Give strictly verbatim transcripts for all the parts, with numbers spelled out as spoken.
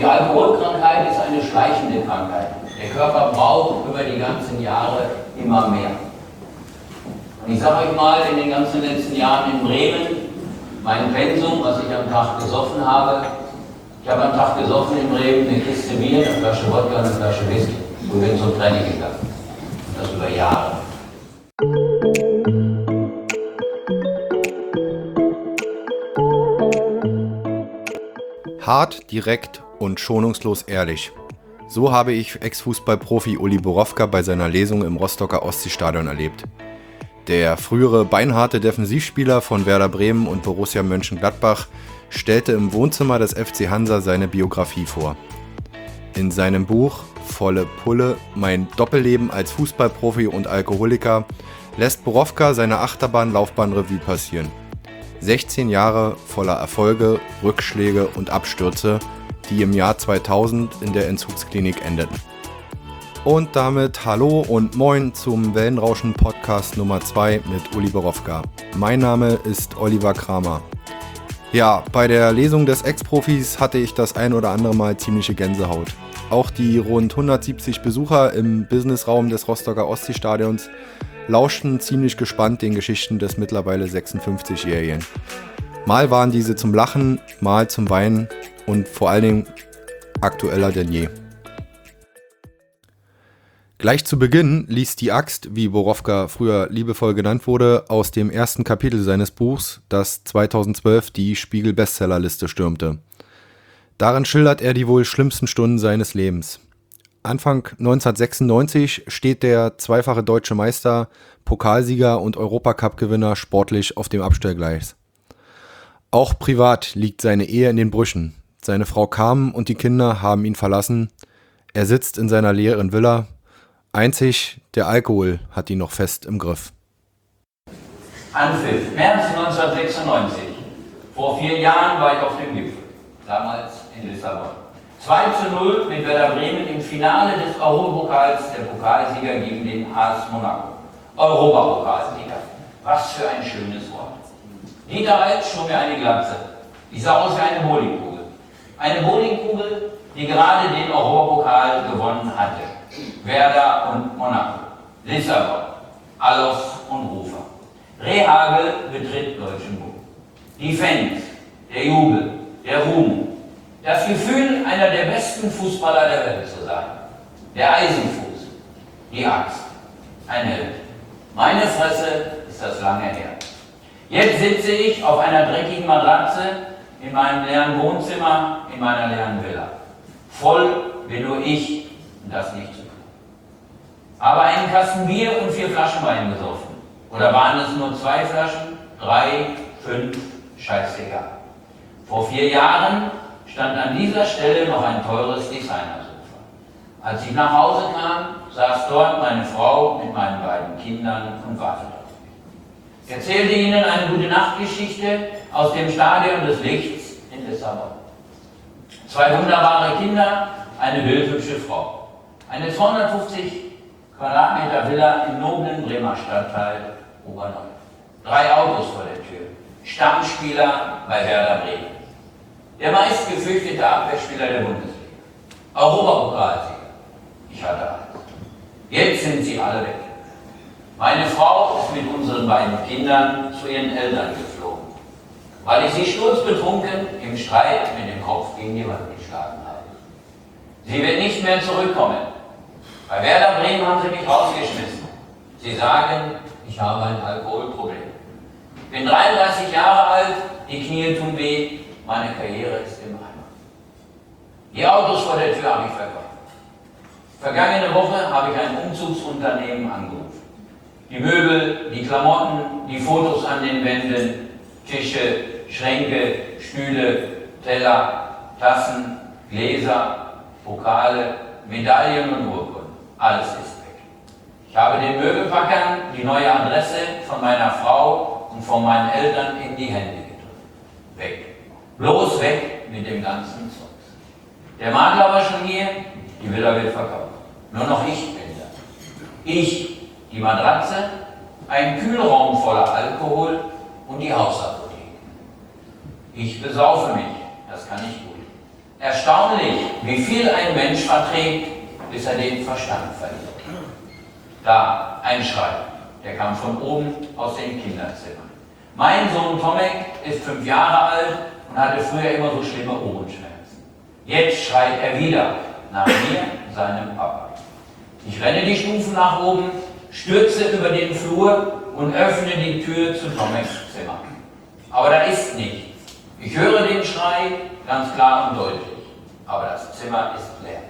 Alkoholkrankheit ist eine schleichende Krankheit. Der Körper braucht über die ganzen Jahre immer mehr. Und ich sage euch mal, in den ganzen letzten Jahren in Bremen, mein Pensum, was ich am Tag gesoffen habe, ich habe am Tag gesoffen in Bremen eine Kiste Bier, eine Flasche Wodka und eine Flasche Whisky und bin zum Training gegangen. Und das über Jahre. Hart, direkt und schonungslos ehrlich. So habe ich Ex-Fußballprofi Uli Borowka bei seiner Lesung im Rostocker Ostseestadion erlebt. Der frühere beinharte Defensivspieler von Werder Bremen und Borussia Mönchengladbach stellte im Wohnzimmer des F C Hansa seine Biografie vor. In seinem Buch Volle Pulle, mein Doppelleben als Fußballprofi und Alkoholiker lässt Borowka seine Achterbahnlaufbahn-Revue passieren. sechzehn Jahre voller Erfolge, Rückschläge und Abstürze, die im Jahr zweitausend in der Entzugsklinik endeten. Und damit hallo und moin zum Wellenrauschen-Podcast Nummer zwei mit Uli Borowka. Mein Name ist Oliver Kramer. Ja, bei der Lesung des Ex-Profis hatte ich das ein oder andere Mal ziemliche Gänsehaut. Auch die rund hundertsiebzig Besucher im Businessraum des Rostocker Ostseestadions lauschten ziemlich gespannt den Geschichten des mittlerweile sechsundfünfzigjährigen. Mal waren diese zum Lachen, mal zum Weinen und vor allen Dingen aktueller denn je. Gleich zu Beginn ließ die Axt, wie Borowka früher liebevoll genannt wurde, aus dem ersten Kapitel seines Buchs, das zweitausendzwölf die Spiegel-Bestsellerliste stürmte. Darin schildert er die wohl schlimmsten Stunden seines Lebens. Anfang neunzehnhundertsechsundneunzig steht der zweifache deutsche Meister, Pokalsieger und Europacup-Gewinner sportlich auf dem Abstellgleis. Auch privat liegt seine Ehe in den Brüchen. Seine Frau Carmen und die Kinder haben ihn verlassen. Er sitzt in seiner leeren Villa. Einzig der Alkohol hat ihn noch fest im Griff. Anpfiff, März neunzehnhundertsechsundneunzig. Vor vier Jahren war ich auf dem Gipfel, damals in Lissabon. zwei zu null mit Werder Bremen im Finale des Europapokals, der Pokalsieger gegen den A S Monaco. Europapokalsieger. Was für ein schönes Wort. Dieter Alt schob mir eine Glatze. Die sah aus wie eine Bowlingkugel. Eine Bowlingkugel, die gerade den Europapokal gewonnen hatte. Werder und Monaco. Lissabon. Alof und Rufer. Rehagel betritt deutschen Boden. Die Fans, der Jubel, der Ruhm. Das Gefühl, einer der besten Fußballer der Welt zu sein. Der Eisenfuß. Die Axt. Ein Held. Meine Fresse ist das lange her. Jetzt sitze ich auf einer dreckigen Matratze in meinem leeren Wohnzimmer, in meiner leeren Villa. Voll bin nur ich und das nicht zu tun. Habe einen Kasten Bier und vier Flaschen Wein gesoffen. Oder waren es nur zwei Flaschen? Drei, fünf, scheißegal. Vor vier Jahren stand an dieser Stelle noch ein teures Designersofa. Als ich nach Hause kam, saß dort meine Frau mit meinen beiden Kindern und wartete auf mich. Ich erzählte ihnen eine Gute-Nacht-Geschichte aus dem Stadion des Lichts in Lissabon. Zwei wunderbare Kinder, eine bildhübsche Frau. Eine zweihundertfünfzig Quadratmeter Villa im noblen Bremer Stadtteil Oberneuland. Drei Autos vor der Tür. Stammspieler bei Werder Bremen. Der meistgefürchtete Abwehrspieler der Bundesliga. Europapokalsieger. Ich hatte alles. Jetzt sind sie alle weg. Meine Frau ist mit unseren beiden Kindern zu ihren Eltern geflogen, weil ich sie sturzbetrunken im Streit mit dem Kopf gegen die Wand geschlagen habe. Sie wird nicht mehr zurückkommen. Bei Werder Bremen haben sie mich rausgeschmissen. Sie sagen, ich habe ein Alkoholproblem. Ich bin dreiunddreißig Jahre alt, die Knie tun weh, meine Karriere ist im Eimer. Die Autos vor der Tür habe ich verkauft. Vergangene Woche habe ich ein Umzugsunternehmen angerufen. Die Möbel, die Klamotten, die Fotos an den Wänden, Tische, Schränke, Stühle, Teller, Tassen, Gläser, Pokale, Medaillen und Urkunden. Alles ist weg. Ich habe den Möbelpackern die neue Adresse von meiner Frau und von meinen Eltern in die Hände gedrückt. Weg. Bloß weg mit dem ganzen Zeugs. Der Makler war schon hier, die Villa wird verkauft. Nur noch ich bin da. Ich, die Matratze, ein Kühlraum voller Alkohol und die Hausapotheke. Ich besaufe mich, das kann ich gut. Erstaunlich, wie viel ein Mensch verträgt, bis er den Verstand verliert. Da, ein Schrei, der kam von oben aus den Kinderzimmern. Mein Sohn Tomek ist fünf Jahre alt und hatte früher immer so schlimme Ohrenschmerzen. Jetzt schreit er wieder nach mir, seinem Papa. Ich renne die Stufen nach oben, stürze über den Flur und öffne die Tür zu Tomeks Zimmer. Aber da ist nichts. Ich höre den Schrei ganz klar und deutlich, aber das Zimmer ist leer.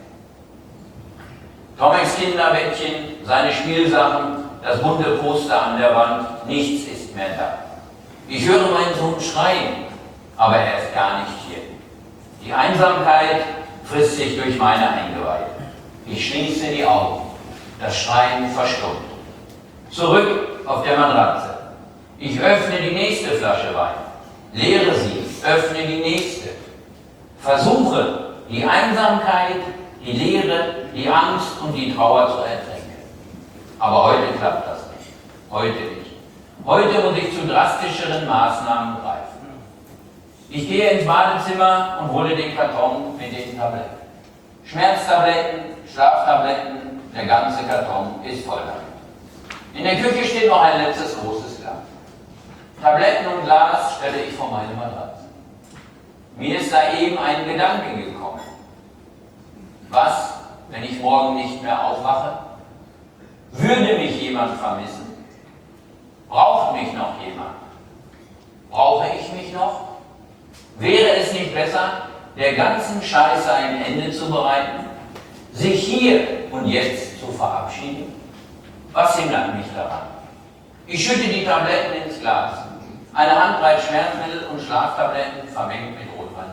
Tomeks Kinderbettchen, seine Spielsachen, das bunte Poster an der Wand, nichts ist mehr da. Ich höre meinen Sohn schreien, aber er ist gar nicht hier. Die Einsamkeit frisst sich durch meine Eingeweide. Ich schließe die Augen, das Schreien verstummt. Zurück auf der Matratze. Ich öffne die nächste Flasche Wein, leere sie, öffne die nächste. Versuche, die Einsamkeit, die Leere, die Angst und die Trauer zu ertränken. Aber heute klappt das nicht. Heute nicht. Heute muss ich zu drastischeren Maßnahmen greifen. Ich gehe ins Badezimmer und hole den Karton mit den Tabletten. Schmerztabletten, Schlaftabletten, der ganze Karton ist voll damit. In der Küche steht noch ein letztes großes Glas. Tabletten und Glas stelle ich vor meine Matratze. Mir ist da eben ein Gedanke gekommen. Was, wenn ich morgen nicht mehr aufwache? Würde mich jemand vermissen? Braucht mich noch jemand? Brauche ich mich noch? Wäre es nicht besser, der ganzen Scheiße ein Ende zu bereiten? Sich hier und jetzt zu verabschieden? Was hindert mich daran? Ich schütte die Tabletten ins Glas. Eine Handbreit Schmerzmittel und Schlaftabletten vermengt mit Rotwein.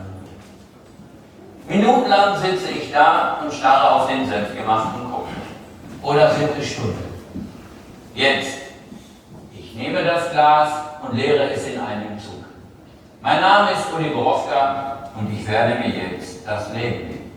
Minutenlang sitze ich da und starre auf den selbstgemachten Kuchen. Oder sind es Stunden? Jetzt. Ich nehme das Glas und leere es in einem Zug. Mein Name ist Uli Borowka und ich werde mir jetzt das Leben nehmen.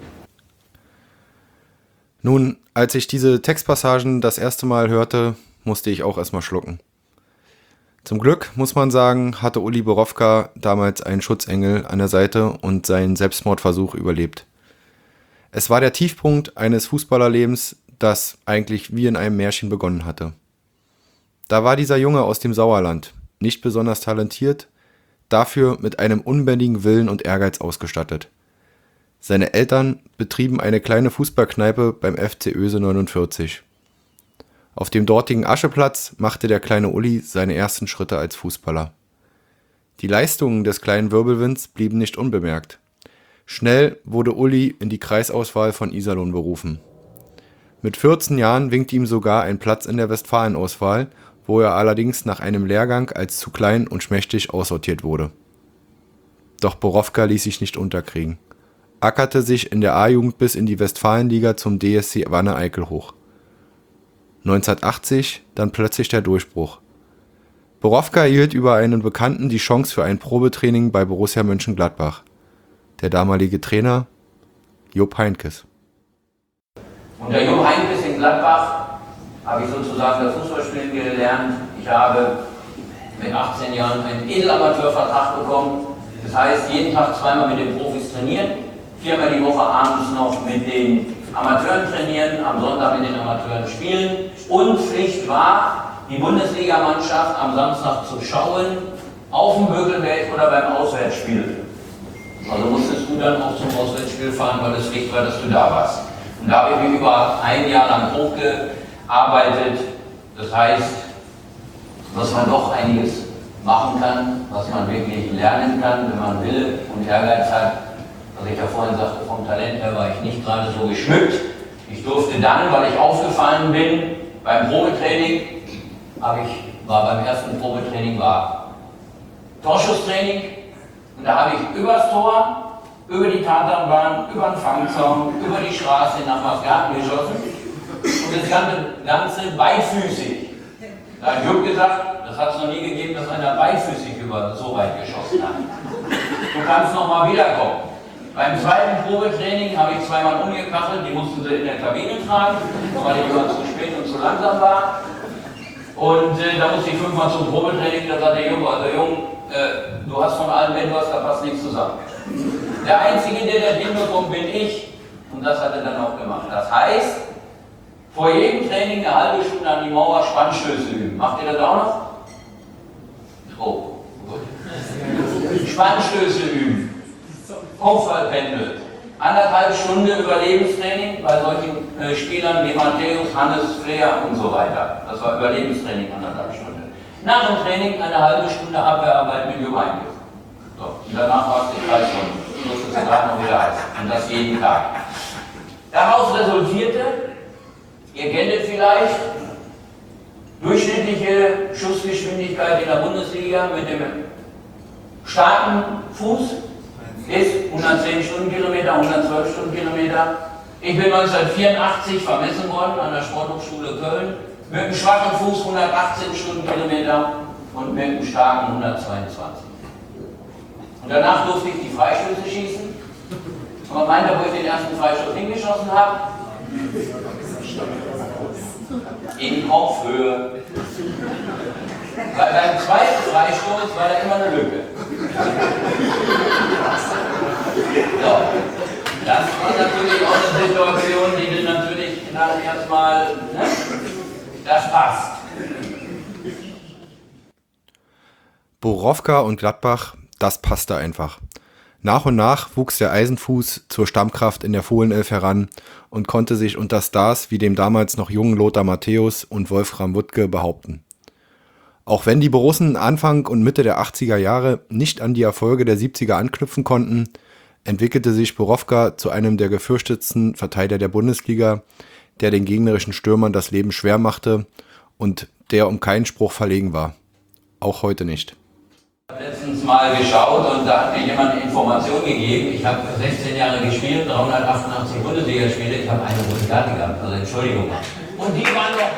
Nun, als ich diese Textpassagen das erste Mal hörte, musste ich auch erstmal schlucken. Zum Glück, muss man sagen, hatte Uli Borowka damals einen Schutzengel an der Seite und seinen Selbstmordversuch überlebt. Es war der Tiefpunkt eines Fußballerlebens, das eigentlich wie in einem Märchen begonnen hatte. Da war dieser Junge aus dem Sauerland, nicht besonders talentiert, dafür mit einem unbändigen Willen und Ehrgeiz ausgestattet. Seine Eltern betrieben eine kleine Fußballkneipe beim F C Öse neunundvierzig. Auf dem dortigen Ascheplatz machte der kleine Uli seine ersten Schritte als Fußballer. Die Leistungen des kleinen Wirbelwinds blieben nicht unbemerkt. Schnell wurde Uli in die Kreisauswahl von Iserlohn berufen. Mit vierzehn Jahren winkte ihm sogar ein Platz in der Westfalenauswahl, wo er allerdings nach einem Lehrgang als zu klein und schmächtig aussortiert wurde. Doch Borowka ließ sich nicht unterkriegen, ackerte sich in der A-Jugend bis in die Westfalenliga zum D S C Wanne-Eickel hoch. neunzehnhundertachtzig dann plötzlich der Durchbruch. Borowka erhielt über einen Bekannten die Chance für ein Probetraining bei Borussia Mönchengladbach. Der damalige Trainer Jupp Heynckes. Unter Jupp Heynckes in Gladbach habe ich sozusagen das Fußballspielen gelernt. Ich habe mit achtzehn Jahren einen Edelamateurvertrag bekommen. Das heißt, jeden Tag zweimal mit den Profis trainieren, viermal die Woche abends noch mit den Amateuren trainieren, am Sonntag mit den Amateuren spielen. Und Pflicht war, die Bundesligamannschaft am Samstag zu schauen, auf dem Bökelberg oder beim Auswärtsspiel. Also musstest du dann auch zum Auswärtsspiel fahren, weil es Pflicht war, dass du da warst. Und da habe ich mich über ein Jahr lang hochgearbeitet. Das heißt, dass man doch einiges machen kann, was man wirklich lernen kann, wenn man Wille und Ehrgeiz hat. Was ich ja vorhin sagte, vom Talent her war ich nicht gerade so geschmückt. Ich durfte dann, weil ich aufgefallen bin, beim Probetraining, habe ich, war beim ersten Probetraining war Torschusstraining und da habe ich übers Tor, über die Tatanbahn, über den Fangzaun, über die Straße nach Masgarten geschossen und das Ganze, Ganze beidfüßig. Da hat Jupp gesagt, das hat es noch nie gegeben, dass einer beidfüßig über so weit geschossen hat. Du kannst noch mal wiederkommen. Beim zweiten Probetraining habe ich zweimal umgekachelt, die mussten sie in der Kabine tragen, weil ich immer zu spät und zu langsam war. Und äh, da musste ich fünfmal zum Probetraining, da sagte der Junge, also Junge, äh, du hast von allem etwas, da passt nichts zusammen. der Einzige, der das hinbekommt, bin ich. Und das hat er dann auch gemacht. Das heißt, vor jedem Training eine halbe Stunde an die Mauer Spannstöße üben. Macht ihr das auch noch? Oh, gut. Spannstöße üben. Kopfballpendel. Anderthalb Stunden Überlebenstraining bei solchen äh, Spielern wie Matthäus, Hannes, Flair und so weiter. Das war Überlebenstraining, anderthalb Stunden. Nach dem Training eine halbe Stunde Abwehrarbeit mit Jürgen. So, und danach war es die drei Stunden. So ist es gerade noch wieder heiß. Und das jeden Tag. Daraus resultierte, ihr kennt es vielleicht, durchschnittliche Schussgeschwindigkeit in der Bundesliga mit dem starken Fuß ist hundertzehn Stundenkilometer, hundertzwölf Stundenkilometer. Ich bin neunzehnhundertvierundachtzig vermessen worden an der Sporthochschule Köln mit einem schwachen Fuß hundertachtzehn Stundenkilometer und mit einem starken hundertzweiundzwanzig. Und danach durfte ich die Freistöße schießen. Und man meint, wo ich den ersten Freistoß hingeschossen habe, in Kopfhöhe. Weil beim zweiten Freistoß war da immer eine Lücke. So. Das war natürlich auch eine Situation, die du natürlich dann erstmal, ne? Das passt. Borowka und Gladbach, das passte einfach. Nach und nach wuchs der Eisenfuß zur Stammkraft in der Fohlenelf heran und konnte sich unter Stars wie dem damals noch jungen Lothar Matthäus und Wolfram Wuttke behaupten. Auch wenn die Borussen Anfang und Mitte der achtziger Jahre nicht an die Erfolge der siebziger anknüpfen konnten, entwickelte sich Borowka zu einem der gefürchtetsten Verteidiger der Bundesliga, der den gegnerischen Stürmern das Leben schwer machte und der um keinen Spruch verlegen war. Auch heute nicht. Ich habe letztens mal geschaut und da hat mir jemand eine Information gegeben. Ich habe sechzehn Jahre gespielt, dreihundertachtundachtzig Bundesligaspiele. Ich habe eine rote Karte gehabt, also Entschuldigung. Und die war noch,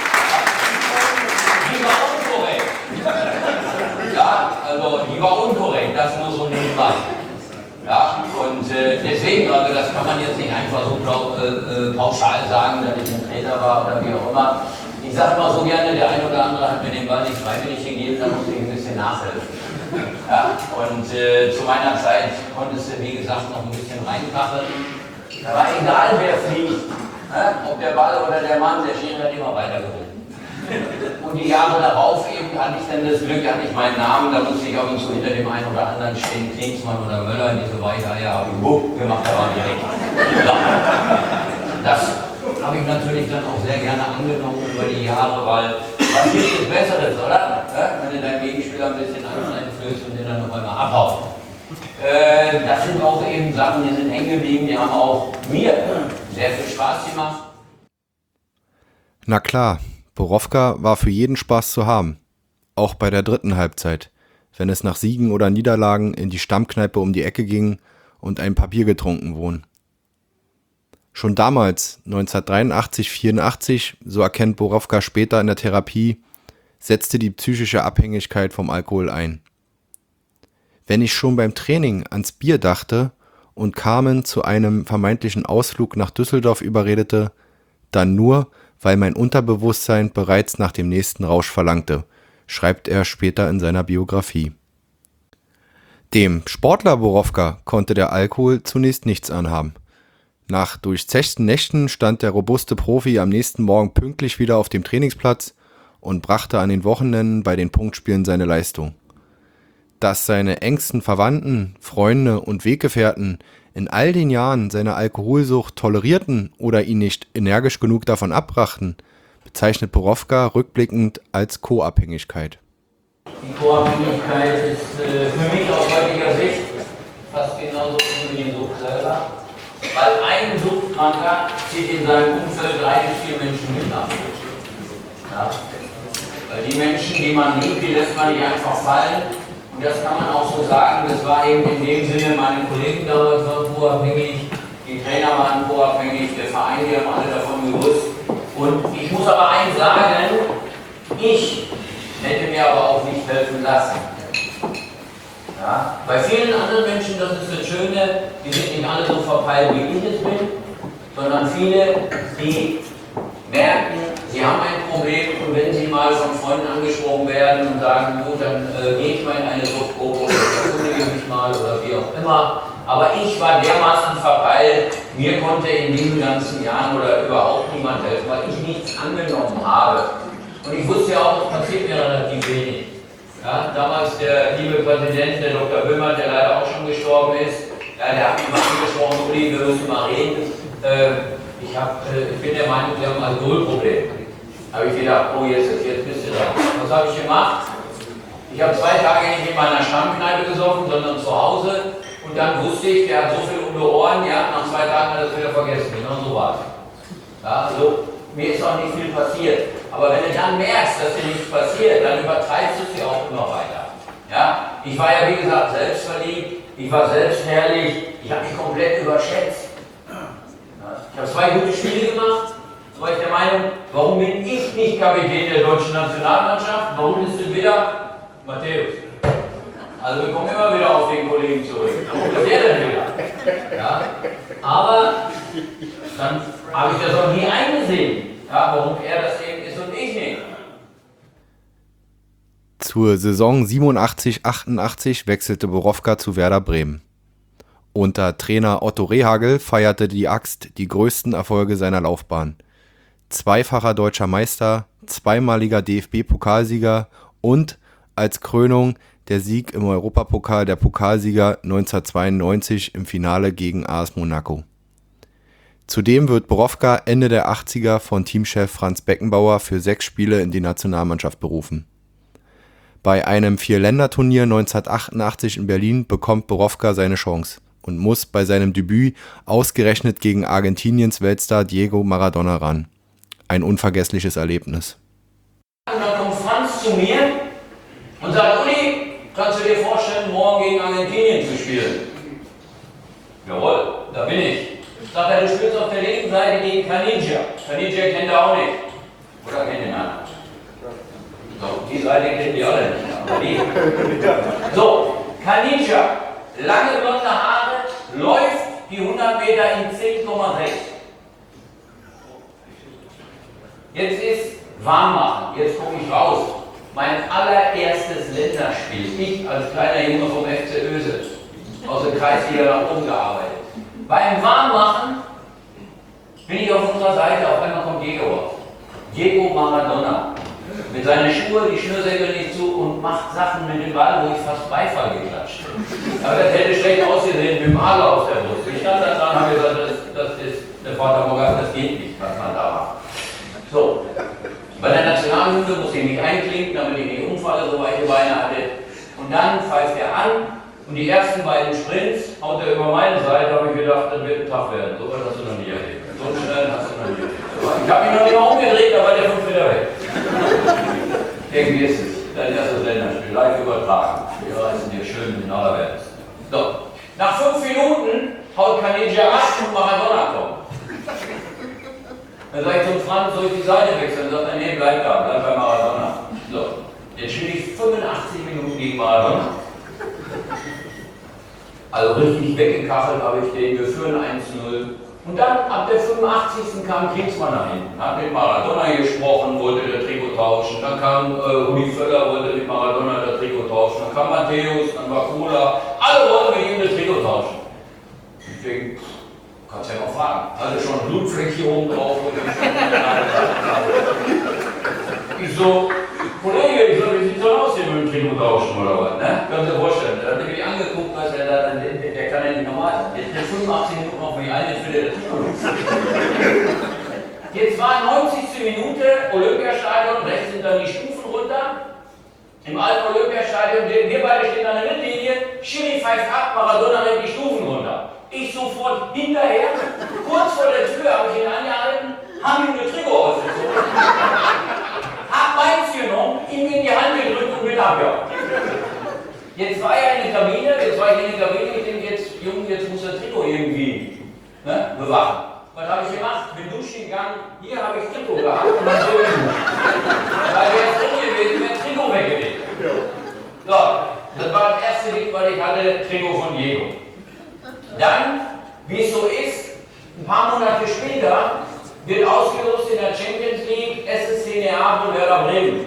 die war unkorrekt. Ja, also die war unkorrekt, das nur so nebenbei. Ja, und äh, deswegen, also das kann man jetzt nicht einfach so äh, pauschal sagen, dass ich ein Trainer war oder wie auch immer. Ich sage mal so gerne, der eine oder andere hat mir den Ball nicht freiwillig gegeben, da musste ich ein bisschen nachhelfen. Ja, und äh, zu meiner Zeit konntest du, wie gesagt, noch ein bisschen reinkacheln. Da war egal, wer fliegt, ne? Ob der Ball oder der Mann, der Schiri hat immer weitergeholt. Und die Jahre darauf eben hatte ich dann das Glück, hatte ich meinen Namen, da musste ich auch so hinter dem einen oder anderen stehen, Klinsmann oder Möller, die so weiter, ja, habe ich wupp gemacht, da war direkt. Ja. Das habe ich natürlich dann auch sehr gerne angenommen über die Jahre, weil was gibt es Besseres, oder? Ja, wenn du deinen Gegenspieler ein bisschen anders einflößt und den dann noch einmal abhaut. Äh, das sind auch eben Sachen, die sind hängen geblieben, die haben auch mir sehr viel Spaß gemacht. Na klar, Borowka war für jeden Spaß zu haben. Auch bei der dritten Halbzeit, wenn es nach Siegen oder Niederlagen in die Stammkneipe um die Ecke ging und ein Papier getrunken wurden. Schon damals, neunzehnhundertdreiundachtzig vierundachtzig, so erkennt Borowka später in der Therapie, setzte die psychische Abhängigkeit vom Alkohol ein. Wenn ich schon beim Training ans Bier dachte und Carmen zu einem vermeintlichen Ausflug nach Düsseldorf überredete, dann nur, weil mein Unterbewusstsein bereits nach dem nächsten Rausch verlangte, schreibt er später in seiner Biografie. Dem Sportler Borowka konnte der Alkohol zunächst nichts anhaben. Nach durchzechten Nächten stand der robuste Profi am nächsten Morgen pünktlich wieder auf dem Trainingsplatz und brachte an den Wochenenden bei den Punktspielen seine Leistung. Dass seine engsten Verwandten, Freunde und Weggefährten in all den Jahren seine Alkoholsucht tolerierten oder ihn nicht energisch genug davon abbrachten, bezeichnet Borowka rückblickend als Co-Abhängigkeit. Die Co-Abhängigkeit ist äh, für mich aus heutiger Sicht fast genauso wie die Sucht selber. Weil ein Suchtkranker zieht in seinem Umfeld drei bis vier Menschen mit ab. Ja? Weil die Menschen, die man liebt, die lässt man nicht einfach fallen. Und das kann man auch so sagen, das war eben in dem Sinne, meine Kollegen damals waren co-abhängig, die Trainer waren co-abhängig, der Verein, die haben alle davon gewusst. Und ich muss aber eins sagen, ich hätte mir aber auch nicht helfen lassen. Ja? Bei vielen anderen Menschen, das ist das Schöne, die sind nicht alle so verpeilt, wie ich es bin, sondern viele, die merken, sie haben ein Problem und wenn sie mal von Freunden angesprochen werden und sagen, gut, dann äh, gehe ich mal in eine Suchtgruppe oder erkundige mich mal oder wie auch immer, Aber ich war dermaßen verpeilt, mir konnte in diesen ganzen Jahren oder überhaupt niemand helfen, weil ich nichts angenommen habe. Und ich wusste ja auch, es passiert mir relativ wenig. Ja, damals der liebe Präsident, der Doktor Böhmer, der leider auch schon gestorben ist, ja, der hat mich mal angesprochen, Uli, wir müssen mal reden. Äh, ich, hab, äh, ich bin der Meinung, wir haben ein Alkoholproblem. Da habe ich gedacht, oh, jetzt, jetzt bist du dran. Was habe ich gemacht? Ich habe zwei Tage nicht in meiner Stammkneipe gesoffen, sondern zu Hause. Und dann wusste ich, der hat so viel um die Ohren, ja, nach zwei Tagen hat er es wieder vergessen. Genau so war es. Ja, also, mir ist auch nicht viel passiert. Aber wenn du dann merkst, dass dir nichts passiert, dann übertreibst du es ja auch immer weiter. Ja? Ich war ja, wie gesagt, selbstverliebt, ich war selbstherrlich, ich habe mich komplett überschätzt. Ja? Ich habe zwei gute Spiele gemacht. Da war ich der Meinung, warum bin ich nicht Kapitän der deutschen Nationalmannschaft? Warum ist es wieder Matthäus? Also wir kommen immer wieder auf den Kollegen zurück. Warum ist der denn wieder? Ja? Aber dann habe ich das auch nie eingesehen, ja, warum er das eben ist und ich nicht. Zur Saison siebenundachtzig achtundachtzig wechselte Borowka zu Werder Bremen. Unter Trainer Otto Rehhagel feierte die Axt die größten Erfolge seiner Laufbahn. Zweifacher deutscher Meister, zweimaliger D F B-Pokalsieger und als Krönung der Sieg im Europapokal der Pokalsieger neunzehnhundertzweiundneunzig im Finale gegen A S Monaco. Zudem wird Borowka Ende der achtziger von Teamchef Franz Beckenbauer für sechs Spiele in die Nationalmannschaft berufen. Bei einem Vierländerturnier neunzehnhundertachtundachtzig in Berlin bekommt Borowka seine Chance und muss bei seinem Debüt ausgerechnet gegen Argentiniens Weltstar Diego Maradona ran. Ein unvergessliches Erlebnis. Und dann kommt Franz zu mir und sagt, Uli, kannst du dir vorstellen, morgen gegen Argentinien zu spielen? Jawohl, da bin ich. Sagt er, du spielst auf der linken Seite gegen Caniggia. Caniggia kennt er auch nicht. Oder kennt ihn einer? So, die Seite kennen die alle nicht, aber die. So, Caniggia, lange blonde Haare, läuft die hundert Meter in zehn Komma sechs. Jetzt ist Warmmachen, jetzt komme ich raus. Mein allererstes Länderspiel, ich als kleiner Junge vom F C Öse, aus der Kreisliga nach oben gearbeitet. Beim Warmmachen bin ich auf unserer Seite, auf einmal kommt Diego raus. Diego Maradona. Mit seinen Schuhen, die Schnürsenkel nicht zu und macht Sachen mit dem Ball, wo ich fast Beifall geklatscht habe. Aber das hätte schlecht ausgesehen mit dem Adler auf der Brust. Ich stand da dran und habe gesagt, das, das ist der Vater Morgan, das geht nicht, was man da macht. So, bei der Nationalhymne musste ich mich einklinken, damit ich nicht umfalle, so weiche Beine hatte. Und dann pfeift er an und die ersten beiden Sprints haut er über meine Seite, habe ich gedacht, das wird ein Tag werden. So was hast du noch nie erlebt. So schnell hast du noch nie erlebt. Ich habe mich noch nicht mal umgedreht, da war der fünf Meter weg. Irgendwie ist es dein erstes Länderspiel, live übertragen. Wir reißen dir schön in aller Welt. So, nach fünf Minuten haut Caniggia ab und Maradona kommt. Dann sage ich zum Franz, soll ich die Seite wechseln? Dann sagt er, nee, bleib da, bleib bei Maradona. So, jetzt spiele ich fünfundachtzig Minuten gegen Maradona. Also richtig weggekachelt habe ich den, wir führen eins zu null. Und dann ab der fünfundachtzigsten kam Kriegsmann nach hinten, hat mit Maradona gesprochen, wollte der Trikot tauschen. Dann kam äh, Rudi Völler, wollte mit Maradona das Trikot tauschen. Dann kam Matthäus, dann war Cola. Alle wollten mit ihm das Trikot tauschen. Ich denke, kannst ja noch fragen. Hatte schon ein Blutfleck hier oben drauf. Ich so, Kollege, ich so, wie sieht so aus hier mit dem Trikot tauschen oder was? Ne? Können Sie sich vorstellen. Dann hat er mich angeguckt, was er da, der, der kann ja nicht normal sein. Jetzt der fünfundachtzig Minuten auf mich ein, jetzt will er das Trikot. Jetzt war neunzigste Minute, Olympiastadion, rechts sind dann die Stufen runter. Im alten Olympiastadion, wir beide stehen an der Mittellinie, Schiri pfeift ab, Maradona rennt die Stufen runter. Ich sofort hinterher, kurz vor der Tür habe ich ihn angehalten, habe ihm das Trikot ausgezogen, hab meins genommen, ihm in die Hand gedrückt und bin abgehauen. Jetzt war er in der Kabine, jetzt war ich in der Kabine, ich denke jetzt, Junge, jetzt muss das Trikot irgendwie ne, bewachen. Was habe ich gemacht? Bin duschen gegangen, hier habe ich Trikot gehabt und dann so geduscht. Weil wäre es drin gewesen, wäre das Trikot weg gewesen. So, das war das erste Ding, weil ich hatte Trikot von Diego. Dann, wie es so ist, ein paar Monate später wird ausgelost in der Champions League S S C Neapel Werder Bremen.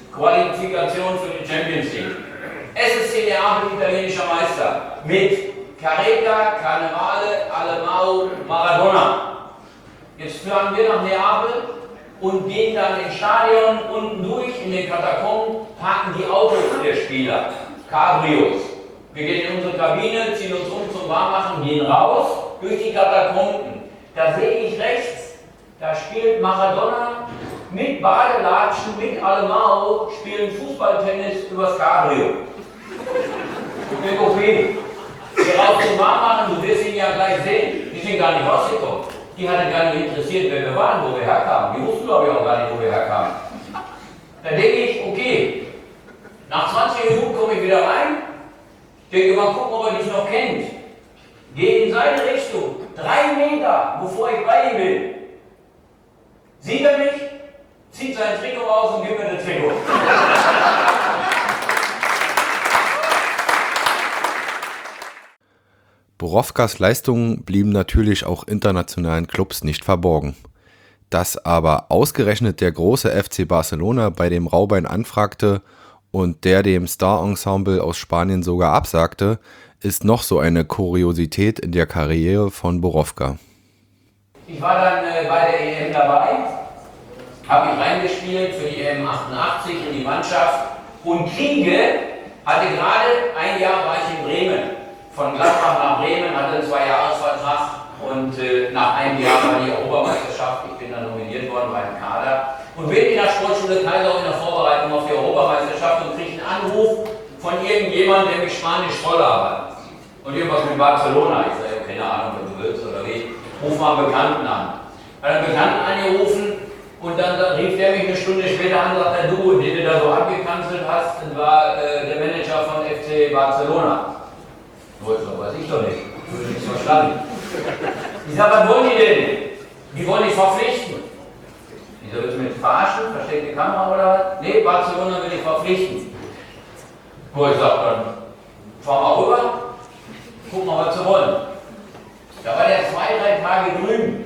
Qualifikation für die Champions League. S S C Neapel, italienischer Meister, mit Carreta, Carnevale, Alemão, Maradona. Jetzt fahren wir nach Neapel und gehen dann ins Stadion unten durch, in den Katakomben, parken die Autos der Spieler, Cabrios. Wir gehen in unsere Kabine, ziehen uns um zum Warmmachen, gehen raus durch die Katakomben. Da sehe ich rechts, da spielt Maradona mit Badelatschen, mit Alemão, spielen Fußballtennis übers Cabrio. Mit O P. Geh raus zum Warmmachen, du wirst ihn ja gleich sehen. Die sind gar nicht rausgekommen. Die hatten gar nicht interessiert, wer wir waren, wo wir herkamen. Die wussten, glaube ich, auch gar nicht, wo wir herkamen. Da denke ich, okay, nach zwanzig Minuten komme ich wieder rein, denke mal gucken, ob er dich noch kennt. Gehe in seine Richtung, drei Meter, bevor ich bei ihm bin. Sieht er mich, zieht sein Trikot aus und gibt mir das Trikot. Borowkas Leistungen blieben natürlich auch internationalen Clubs nicht verborgen. Dass aber ausgerechnet der große F C Barcelona bei dem Raubein anfragte und der dem Star-Ensemble aus Spanien sogar absagte, ist noch so eine Kuriosität in der Karriere von Borowka. Ich war dann äh, bei der E M dabei, habe ich reingespielt für die E M achtundachtzig in die Mannschaft und Kriege hatte gerade, ein Jahr war ich in Bremen. Von Gladbach nach Bremen, hatte einen Zwei-Jahres-Vertrag und äh, nach einem Jahr war die Europameisterschaft. Ich bin dann nominiert worden bei dem Kader und bin in der Sportschule Kaiser in der Vorbereitung auf die Europameisterschaft und kriege einen Anruf von irgendjemandem, der mich Spanisch voll labert. Und irgendwas mit Barcelona. Ich sage, keine Ahnung, wenn du willst oder wie. Ruf mal einen Bekannten an. Ich habe einen Bekannten angerufen und dann rief der mich eine Stunde später an und sagte, du, den du da so abgekanzelt hast, das war äh, der Manager von F C Barcelona. So, das weiß ich doch nicht. Ich habe nichts verstanden. Ich sage, was wollen die denn? Die wollen dich verpflichten. Die soll ich mit verarschen? Versteckte Kamera oder was? Nee, Barcelona will ich verpflichten. Wo ich sage, dann fahren wir rüber, gucken wir, was sie wollen. Da war der zwei, drei Tage drüben.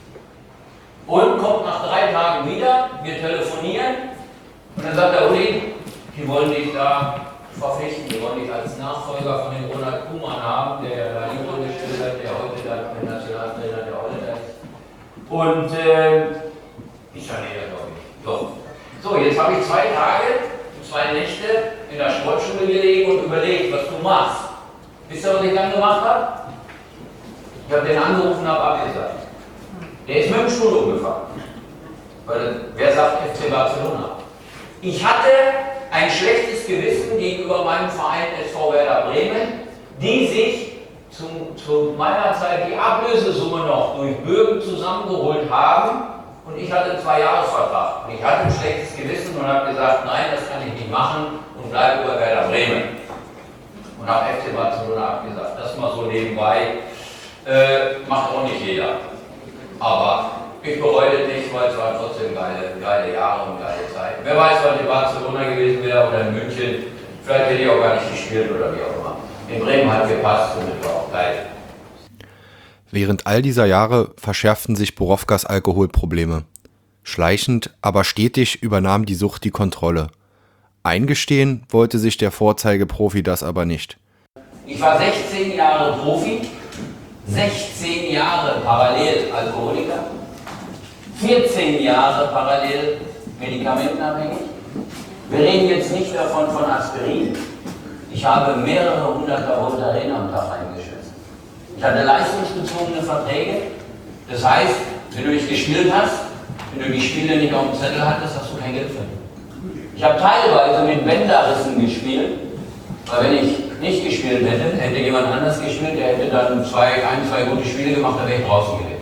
Und kommt nach drei Tagen wieder, wir telefonieren. Und dann sagt der Uli, die wollen dich da verpflichten, die wollen dich als Nachfolger von dem Ronald Koeman haben, der da die Rolle gespielt hat, der heute da der Nationaltrainer der Holländer ist. Und äh, ich sage, nee, das glaube ich. Doch. So, jetzt habe ich zwei Tage, zwei Nächte in der Sportschule gelegen und überlegt, was du machst. Wisst ihr, was ich dann gemacht habe? Ich habe den angerufen und habe abgesagt. Der ist mit dem Stuhl umgefahren. Weil, wer sagt F C Barcelona? Ich hatte ein schlechtes Gewissen gegenüber meinem Verein S V Werder Bremen, die sich zum, zu meiner Zeit die Ablösesumme noch durch Bürgen zusammengeholt haben und ich hatte einen Zwei-Jahres-Vertrag. Und ich hatte ein schlechtes Gewissen und habe gesagt, nein, das kann ich nicht machen und bleibe bei Werder Bremen. Und habe F C Barcelona abgesagt. Das mal so nebenbei. Äh, macht auch nicht jeder. Aber ich bereue das nicht, weil es waren trotzdem geile, geile Jahre und geile Zeiten. Wer weiß, was in Barcelona gewesen wäre oder in München. Vielleicht hätte ich auch gar nicht gespielt oder wie auch immer. In Bremen hat gepasst und das war auch geil. Während all dieser Jahre verschärften sich Borowkas Alkoholprobleme. Schleichend, aber stetig übernahm die Sucht die Kontrolle. Eingestehen wollte sich der Vorzeigeprofi das aber nicht. Ich war sechzehn Jahre Profi, sechzehn Jahre parallel Alkoholiker, vierzehn Jahre parallel medikamentenabhängig. Wir reden jetzt nicht davon von Aspirin. Ich habe mehrere hunderter Voltaren am Tag eingeschmissen. Ich hatte leistungsbezogene Verträge. Das heißt, wenn du nicht gespielt hast, wenn du die Spiele nicht auf dem Zettel hattest, hast du kein Geld verdient. Ich habe teilweise mit Bänderrissen gespielt, weil wenn ich nicht gespielt hätte, hätte jemand anders gespielt, der hätte dann zwei, ein, zwei gute Spiele gemacht, da wäre ich draußen gewesen.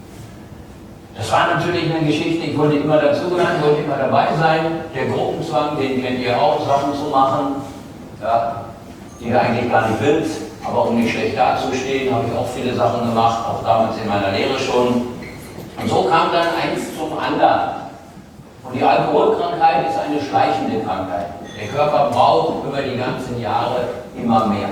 Das war natürlich eine Geschichte, ich wollte immer dazugehören, wollte immer dabei sein. Der Gruppenzwang, den kennt ihr auch, Sachen zu machen, ja, die du eigentlich gar nicht willst, aber um nicht schlecht dazustehen, habe ich auch viele Sachen gemacht, auch damals in meiner Lehre schon. Und so kam dann eins zum anderen. Und die Alkoholkrankheit ist eine schleichende Krankheit. Der Körper braucht über die ganzen Jahre immer mehr.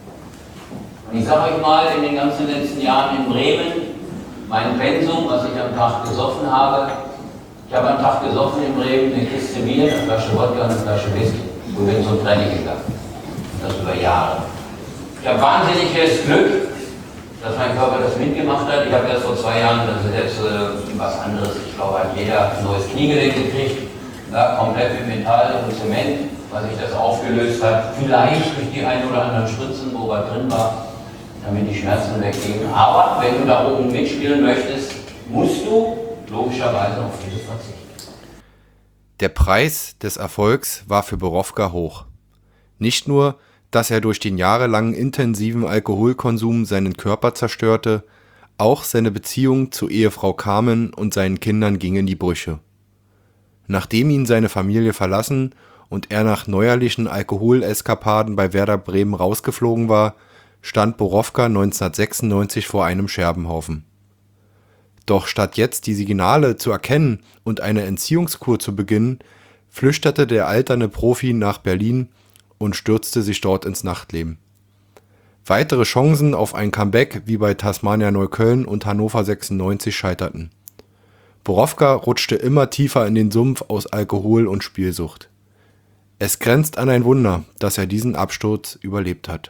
Und ich sage euch mal, in den ganzen letzten Jahren in Bremen, mein Pensum, was ich am Tag gesoffen habe, ich habe am Tag gesoffen in Bremen eine Kiste Bier, eine Flasche Wodka und eine Flasche Whisky. Und bin zum Training gegangen. Und das über Jahre. Ich habe wahnsinniges Glück, dass mein Körper das mitgemacht hat. Ich habe erst vor zwei Jahren, das ist jetzt äh, was anderes, ich glaube, hat jeder ein neues Kniegelenk gekriegt, ja, komplett mit Metall und Zement, weil sich das aufgelöst hat. Vielleicht durch die ein oder anderen Spritzen, wo was drin war, damit die Schmerzen weggehen. Aber wenn du da oben mitspielen möchtest, musst du logischerweise auf vieles verzichten. Der Preis des Erfolgs war für Borowka hoch. Nicht nur, dass er durch den jahrelangen intensiven Alkoholkonsum seinen Körper zerstörte, auch seine Beziehung zu Ehefrau Carmen und seinen Kindern ging in die Brüche. Nachdem ihn seine Familie verlassen und er nach neuerlichen Alkoholeskapaden bei Werder Bremen rausgeflogen war, stand Borowka neunzehnhundertsechsundneunzig vor einem Scherbenhaufen. Doch statt jetzt die Signale zu erkennen und eine Entziehungskur zu beginnen, flüchtete der alternde Profi nach Berlin und stürzte sich dort ins Nachtleben. Weitere Chancen auf ein Comeback wie bei Tasmania Neukölln und Hannover sechsundneunzig scheiterten. Borowka rutschte immer tiefer in den Sumpf aus Alkohol und Spielsucht. Es grenzt an ein Wunder, dass er diesen Absturz überlebt hat.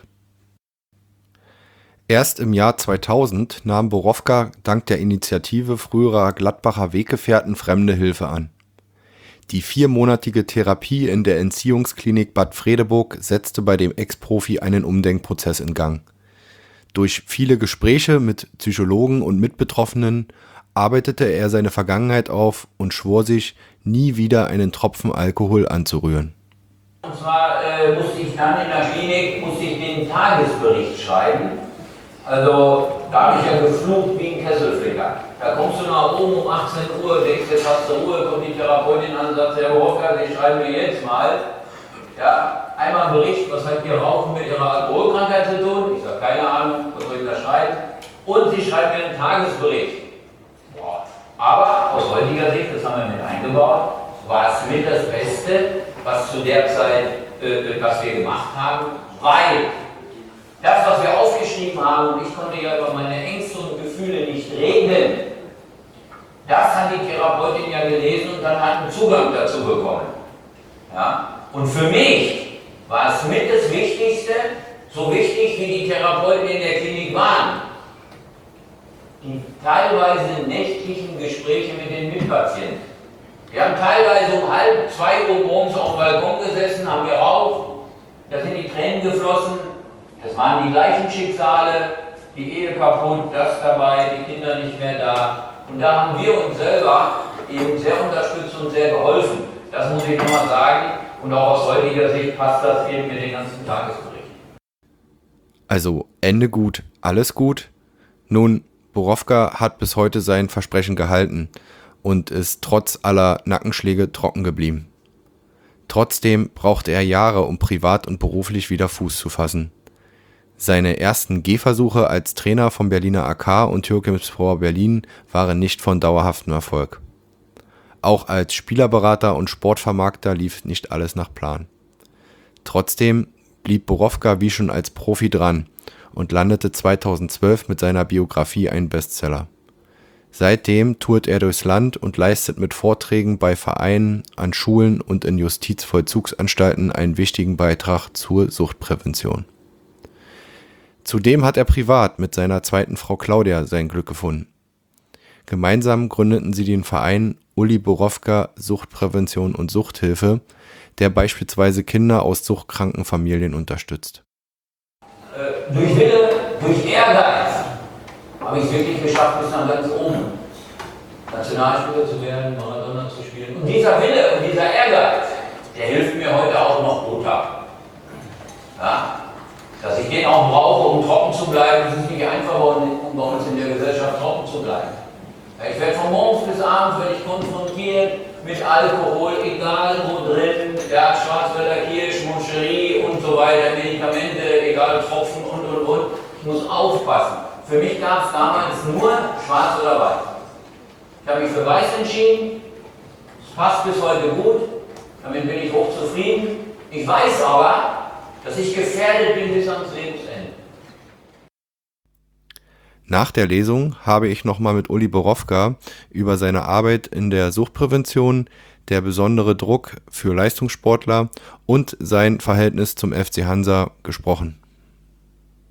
Erst im Jahr zweitausend nahm Borowka dank der Initiative früherer Gladbacher Weggefährten fremde Hilfe an. Die viermonatige Therapie in der Entziehungsklinik Bad Fredeburg setzte bei dem Ex-Profi einen Umdenkprozess in Gang. Durch viele Gespräche mit Psychologen und Mitbetroffenen arbeitete er seine Vergangenheit auf und schwor sich, nie wieder einen Tropfen Alkohol anzurühren. Und zwar äh, musste ich dann in der Klinik musste ich den Tagesbericht schreiben. Also da habe ich ja geflucht wie ein Kesselflicker. Da kommst du nach oben um achtzehn Uhr, denkst jetzt hast du Ruhe, kommt die Therapeutin an und sagt, Herr Borowka, Sie schreiben mir jetzt mal ja, einmal einen Bericht, was hat Ihr Rauchen mit Ihrer Alkoholkrankheit zu tun? Ich sage, keine Ahnung, was soll ich da schreiben? Und Sie schreiben mir einen Tagesbericht. Boah. Aber aus heutiger Sicht, das haben wir mit eingebaut, war es mit das Beste, was zu der Zeit, äh, was wir gemacht haben, weil das, was wir aufgeschrieben haben, und ich konnte ja über meine Ängste und Gefühle nicht reden, das hat die Therapeutin ja gelesen und dann hat einen Zugang dazu bekommen. Ja? Und für mich war es mit das Wichtigste, so wichtig wie die Therapeuten in der Klinik waren, die teilweise nächtlichen Gespräche mit den Mitpatienten. Wir haben teilweise um halb, zwei Uhr morgens auf dem Balkon gesessen, haben geraucht, da sind die Tränen geflossen. Das waren die gleichen Schicksale, die Ehe kaputt, das dabei, die Kinder nicht mehr da. Und da haben wir uns selber eben sehr unterstützt und sehr geholfen. Das muss ich nochmal sagen. Und auch aus heutiger Sicht passt das eben mit den ganzen Tagesberichten. Also Ende gut, alles gut? Nun, Borowka hat bis heute sein Versprechen gehalten und ist trotz aller Nackenschläge trocken geblieben. Trotzdem brauchte er Jahre, um privat und beruflich wieder Fuß zu fassen. Seine ersten Gehversuche als Trainer vom Berliner A K und Türkimspor Berlin waren nicht von dauerhaftem Erfolg. Auch als Spielerberater und Sportvermarkter lief nicht alles nach Plan. Trotzdem blieb Borowka wie schon als Profi dran und landete zweitausendzwölf mit seiner Biografie ein Bestseller. Seitdem tourt er durchs Land und leistet mit Vorträgen bei Vereinen, an Schulen und in Justizvollzugsanstalten einen wichtigen Beitrag zur Suchtprävention. Zudem hat er privat mit seiner zweiten Frau Claudia sein Glück gefunden. Gemeinsam gründeten sie den Verein Uli Borowka Suchtprävention und Suchthilfe, der beispielsweise Kinder aus suchtkranken Familien unterstützt. Äh, durch Wille, durch Ehrgeiz habe ich es wirklich geschafft, bis nach ganz oben Nationalspieler zu werden, Maradona zu spielen. Und dieser Wille und dieser Ehrgeiz, der hilft mir heute auch noch brutal. Ja? Dass ich den auch brauche, um trocken zu bleiben. Es ist nicht einfach, um bei uns in der Gesellschaft trocken zu bleiben. Ich werde von morgens bis abends werde ich konfrontiert mit Alkohol, egal wo drin, ja, Schwarzwälder Kirsch, Moncherie und so weiter, Medikamente, egal Tropfen und und und. Ich muss aufpassen. Für mich gab es damals nur schwarz oder weiß. Ich habe mich für weiß entschieden. Es passt bis heute gut. Damit bin ich hochzufrieden. Ich weiß aber, dass ich gefährdet bin bis ans Lebensende. Nach der Lesung habe ich nochmal mit Uli Borowka über seine Arbeit in der Suchtprävention, der besondere Druck für Leistungssportler und sein Verhältnis zum F C Hansa gesprochen.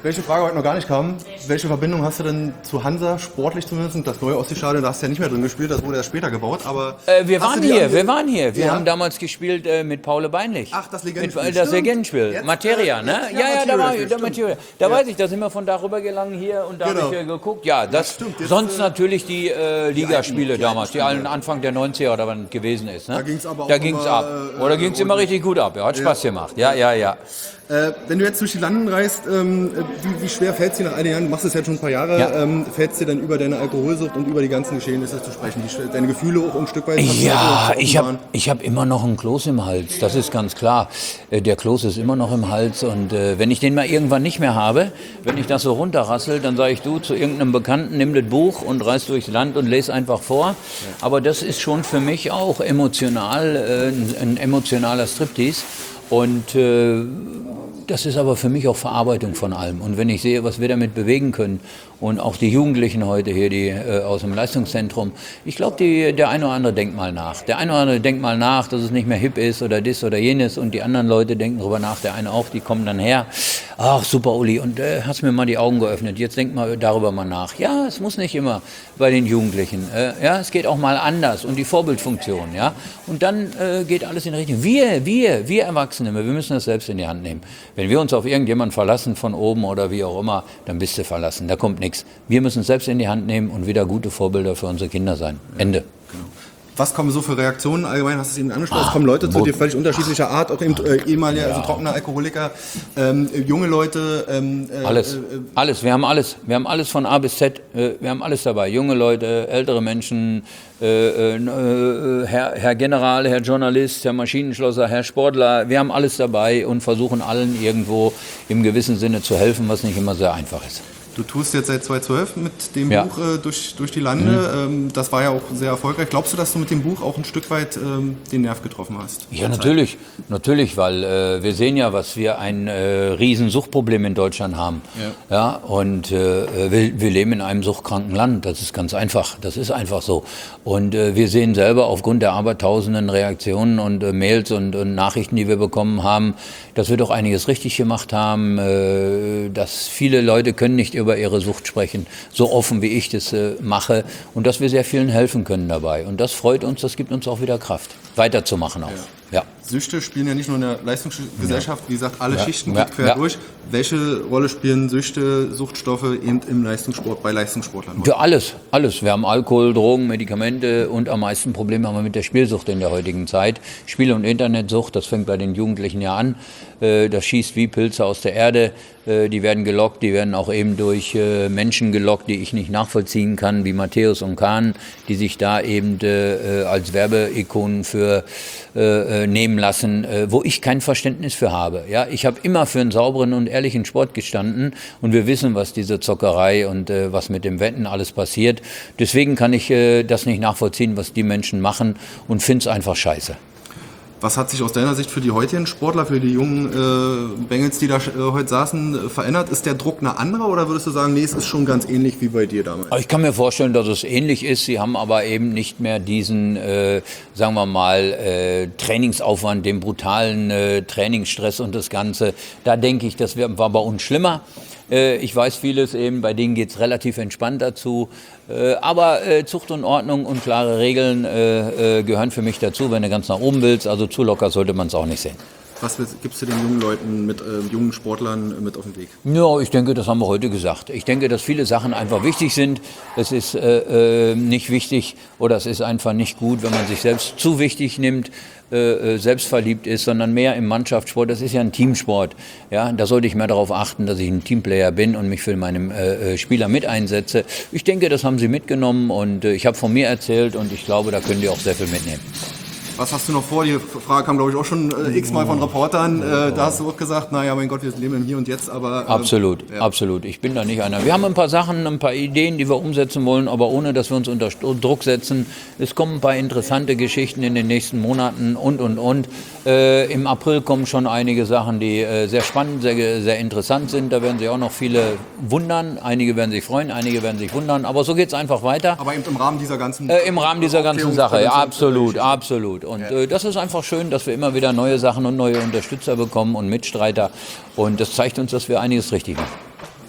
welche Frage heute noch gar nicht kam, welche Verbindung hast du denn zu Hansa, sportlich zumindest? Das neue Ostseestadion, da hast du ja nicht mehr drin gespielt, das wurde erst später gebaut, aber... Äh, wir waren hier, wir waren hier. Wir ja. haben damals gespielt äh, mit Paul Beinlich. Ach, das Legendenspiel. Mit, äh, das Legendenspiel. Jetzt, Materia, äh, ne? jetzt, Ja, ja, da war Materia, da, Materia. da ja. weiß ich, da sind wir von da rüber gelangen hier und da Genau. habe ich äh, geguckt. Ja, das, stimmt. Jetzt, sonst äh, natürlich die äh, Ligaspiele die damals, die alten allen Anfang der neunziger oder wann gewesen ist. Ne? Da ging's aber auch Da ging's immer, ab. äh, Oder ging es immer richtig gut ab. Ja, hat Spaß gemacht. Ja, ja, ja. Äh, wenn du jetzt durch die Landen reist, ähm, wie, wie schwer fällt es dir nach einigen Jahren, du machst es jetzt schon ein paar Jahre, Ja. ähm, fällt es dir dann über deine Alkoholsucht und über die ganzen Geschehnisse zu sprechen? Wie, schwer- deine Gefühle auch ein Stück weit? Ja, ich habe ich hab immer noch einen Kloß im Hals, das ist ganz klar. Äh, Der Kloß ist immer noch im Hals und äh, wenn ich den mal irgendwann nicht mehr habe, wenn ich das so runterrassel, dann sage ich du zu irgendeinem Bekannten, nimm das Buch und reist durchs Land und lese einfach vor. Aber das ist schon für mich auch emotional, äh, ein, ein emotionaler Striptease und äh, das ist aber für mich auch Verarbeitung von allem. Und wenn ich sehe, was wir damit bewegen können und auch die Jugendlichen heute hier, die äh, aus dem Leistungszentrum, ich glaube, der eine oder andere denkt mal nach. Der eine oder andere denkt mal nach, dass es nicht mehr hip ist oder dies oder jenes und die anderen Leute denken darüber nach. Der eine auch, die kommen dann her. Ach, super, Uli, und äh, hast mir mal die Augen geöffnet. Jetzt denk mal darüber mal nach. Ja, es muss nicht immer bei den Jugendlichen. Äh, ja, es geht auch mal anders und die Vorbildfunktion, ja. Und dann äh, geht alles in Richtung. Wir, wir, wir Erwachsene, wir müssen das selbst in die Hand nehmen. Wenn wir uns auf irgendjemanden verlassen von oben oder wie auch immer, dann bist du verlassen. Da kommt nichts. Wir müssen es selbst in die Hand nehmen und wieder gute Vorbilder für unsere Kinder sein. Ende. Genau. Was kommen so für Reaktionen allgemein? Hast du es eben angesprochen? Ah, es kommen Leute zu Mut. dir völlig unterschiedlicher Art, auch eben äh, ehemalige, also trockene Alkoholiker, ähm, junge Leute. Ähm, äh, Alles, äh, alles, wir haben alles, wir haben alles von A bis Z, äh, wir haben alles dabei. Junge Leute, ältere Menschen, äh, äh, Herr, Herr General, Herr Journalist, Herr Maschinenschlosser, Herr Sportler, wir haben alles dabei und versuchen allen irgendwo im gewissen Sinne zu helfen, was nicht immer sehr einfach ist. Du tust jetzt seit zweitausendzwölf mit dem Ja. Buch äh, durch, durch die Lande. Mhm. Ähm, das war ja auch sehr erfolgreich. Glaubst du, dass du mit dem Buch auch ein Stück weit ähm, den Nerv getroffen hast? Ja, natürlich, natürlich, weil äh, wir sehen ja, was wir ein äh, riesen Suchtproblem in Deutschland haben. Ja. Ja, und äh, wir, wir leben in einem suchtkranken Land, das ist ganz einfach, das ist einfach so. Und äh, wir sehen selber aufgrund der abertausenden Reaktionen und äh, Mails und, und Nachrichten, die wir bekommen haben, dass wir doch einiges richtig gemacht haben, äh, dass viele Leute können nicht über ihre Sucht sprechen, so offen wie ich das äh, mache und dass wir sehr vielen helfen können dabei. Und das freut uns, das gibt uns auch wieder Kraft, weiterzumachen auch. Ja. Ja. Süchte spielen ja nicht nur in der Leistungsgesellschaft, wie gesagt, alle Ja. Schichten Ja. geht quer Ja. durch. Welche Rolle spielen Süchte, Suchtstoffe eben im Leistungssport, bei Leistungssportlern? Ja, alles, alles. Wir haben Alkohol, Drogen, Medikamente und am meisten Probleme haben wir mit der Spielsucht in der heutigen Zeit. Spiel- und Internetsucht, das fängt bei den Jugendlichen ja an. Äh, Das schießt wie Pilze aus der Erde. Äh, Die werden gelockt, die werden auch eben durch äh, Menschen gelockt, die ich nicht nachvollziehen kann, wie Matthäus und Kahn, die sich da eben äh, als Werbeikonen für äh, nehmen lassen, äh, wo ich kein Verständnis für habe. Ja, ich habe immer für einen sauberen und ehrlichen Sport gestanden und wir wissen, was diese Zockerei und äh, was mit dem Wetten alles passiert. Deswegen kann ich äh, das nicht nachvollziehen, was die Menschen machen und finde es einfach scheiße. Was hat sich aus deiner Sicht für die heutigen Sportler, für die jungen äh, Bengels, die da äh, heute saßen, äh, verändert? Ist der Druck eine andere oder würdest du sagen, nee, es ist schon ganz ähnlich wie bei dir damals? Aber ich kann mir vorstellen, dass es ähnlich ist. Sie haben aber eben nicht mehr diesen, äh, sagen wir mal, äh, Trainingsaufwand, den brutalen äh, Trainingsstress und das Ganze. Da denke ich, das war bei uns schlimmer. Äh, ich weiß vieles eben, bei denen geht es relativ entspannt dazu. Äh, aber äh, Zucht und Ordnung und klare Regeln äh, äh, gehören für mich dazu, wenn du ganz nach oben willst. Also zu locker sollte man es auch nicht sehen. Was gibst du den jungen Leuten, mit äh, jungen Sportlern mit auf den Weg? Ja, ich denke, das haben wir heute gesagt. Ich denke, dass viele Sachen einfach wichtig sind. Es ist äh, äh, nicht wichtig oder es ist einfach nicht gut, wenn man sich selbst zu wichtig nimmt, äh, selbstverliebt ist, sondern mehr im Mannschaftssport. Das ist ja ein Teamsport. Ja, da sollte ich mehr darauf achten, dass ich ein Teamplayer bin und mich für meinen äh, Spieler mit einsetze. Ich denke, das haben sie mitgenommen und äh, ich habe von mir erzählt und ich glaube, da können die auch sehr viel mitnehmen. Was hast du noch vor? Die Frage kam, glaube ich, auch schon äh, x-mal von Reportern. Äh, da hast du auch gesagt, naja, mein Gott, wir leben im Hier und Jetzt, aber... Äh, Absolut, ja. absolut. Ich bin da nicht einer. Wir haben ein paar Sachen, ein paar Ideen, die wir umsetzen wollen, aber ohne, dass wir uns unter Druck setzen. Es kommen ein paar interessante Geschichten in den nächsten Monaten und, und, und. Äh, Im April kommen schon einige Sachen, die äh, sehr spannend, sehr, sehr interessant sind. Da werden sich auch noch viele wundern. Einige werden sich freuen, einige werden sich wundern. Aber so geht es einfach weiter. Aber eben im Rahmen dieser ganzen... Äh, Im Rahmen dieser ganzen Sache, ja, absolut, Aufklärungs- absolut. Und äh, das ist einfach schön, dass wir immer wieder neue Sachen und neue Unterstützer bekommen und Mitstreiter. Und das zeigt uns, dass wir einiges richtig machen.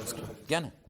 Gerne.